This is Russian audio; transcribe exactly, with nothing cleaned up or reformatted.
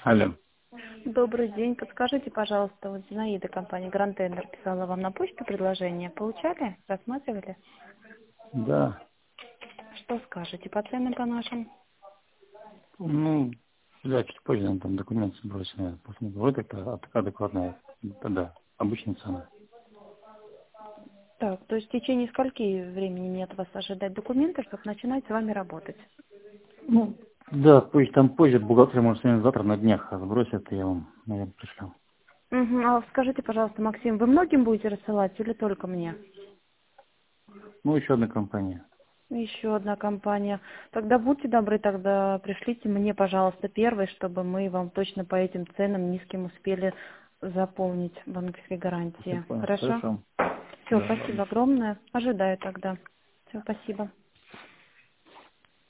Алло. Добрый день. Подскажите, пожалуйста, вот Зинаида, компания Grand Tender, писала вам на почту предложение. Получали? Рассматривали? Да. Что скажете по ценам по нашим? Ну, да, чуть позже нам там документы сбросили. Посмотрим. Вот это ад- адекватная, да, обычная цена. Так, то есть в течение скольки времени мне от вас ожидать документы, чтобы начинать с вами работать? Ну, да, позже, там позже, бухгалтер, может, сегодня завтра на днях сбросит, и я вам, наверное, пришлю. Угу. А скажите, пожалуйста, Максим, вы многим будете рассылать или только мне? Ну, еще одна компания. Еще одна компания. Тогда будьте добры, тогда пришлите мне, пожалуйста, первый, чтобы мы вам точно по этим ценам низким успели заполнить банковские Я гарантии. понял. Хорошо? Хорошо. Все, Да. спасибо огромное. Ожидаю тогда. Все, спасибо.